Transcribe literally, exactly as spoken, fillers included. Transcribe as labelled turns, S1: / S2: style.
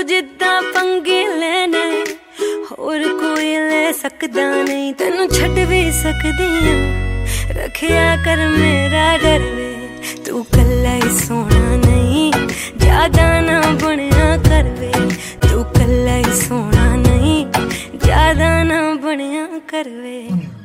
S1: तू जिद्दां पंगे लेने होर कोई ले सकदा नहीं। तेनू छड्ड भी सकदी आं, रखिया कर मेरा डर वे। तू कल्ला ही सोना नहीं, ज्यादा ना बनिया कर वे। तू कल्ला ही सोना नहीं, ज्यादा ना बनिया कर वे।